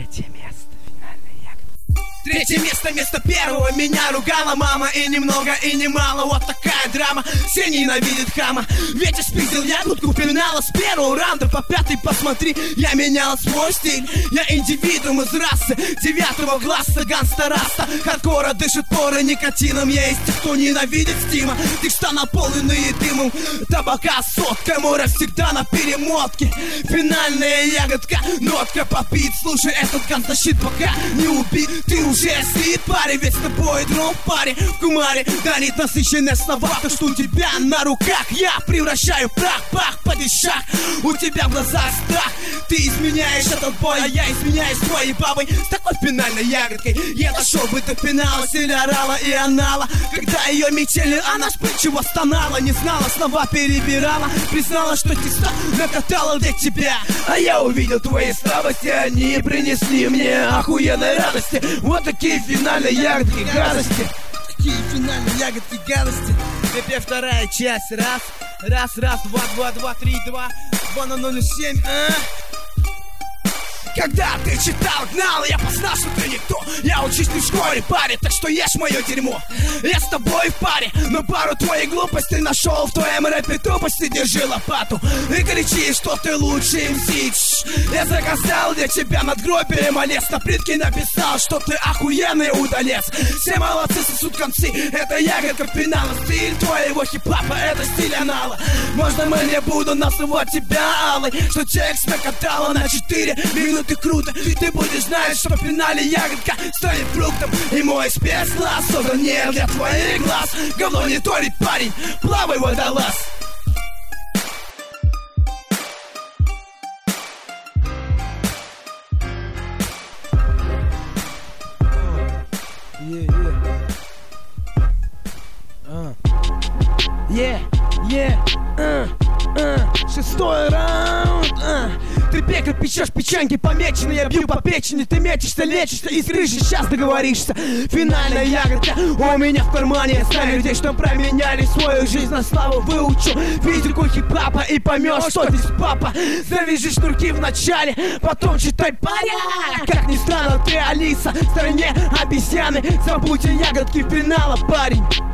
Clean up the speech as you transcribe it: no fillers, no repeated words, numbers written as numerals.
Третье место. Финальная ягодка. Третье место, место первого. Меня ругала мама, и немного, и немало. Вот такая драма, все ненавидят хама. Ветер спиздил ягодку, пинала с первого раунда по пятый, посмотри. Я менял свой стиль, я индивидуум из расы девятого класса, ганста раста. Хардкора дышит поры никотином. Есть те, кто ненавидит стима. Текста наполненные дымом табака, сотка. Мора всегда на перемотке. Финальная ягодка, нотка попит. Слушай, этот ганста-щит пока не убит. Ты уже слит, парень, ведь с тобой дрон в паре. В кумаре дарит насыщенные слова. То, что у тебя на руках я превращаю в прах, пах, падишах. У тебя в глазах страх. Ты изменяешь этот бой, а я изменяюсь твоей бабой. С такой финальной ягодкой я дошел бы до финала. Или орала и анала. Когда ее мечели, она вспыльчиво стонала. Не знала, слова перебирала. Признала, что текста накатала для тебя. А я увидел твои слабости, они принесли мне охуенной радости. Вот такие финальные ягодки гадости. Такие финальные ягодки гадости. Теперь вторая часть. Раз, два, 3, 2 на 0,7. Когда ты читал, гнал, я познал, что ты никто. Я учусь не в школе, паре, так что ешь мое дерьмо. Я с тобой в паре, но пару твоих глупостей нашел в твоем рэпе тупости. Держи лопату и кричи, что ты лучший МС. Я заказал для тебя надгробие молез. На плитке написал, что ты охуенный удалец. Все молодцы, сосут концы, это ягодка финала. Стиль твоего хип-хопа, это стиль анала. Можно мы не буду называть тебя алой, что текст накатала на 4 минуты. Круто, ты будешь знать, что в финале ягодка станет фруктом. И мой спецкласс создан не для твоих глаз. Говно не торит, парень, плавай, водолаз. Шестой раунд. Ты пекарь, печешь печеньки помечены. Я бью по печени, ты метишься, лечишься из крыши, сейчас договоришься. Финальная ягодка у меня в кармане. Знаю людей, что променяли свою жизнь на славу. Выучу физику хип-хопа и поймешь, что здесь папа. Завяжи шнурки в начале, потом читай порядок. Как ни странно, ты Алиса в стране обезьяны. Забудь о ягодке финала, парень.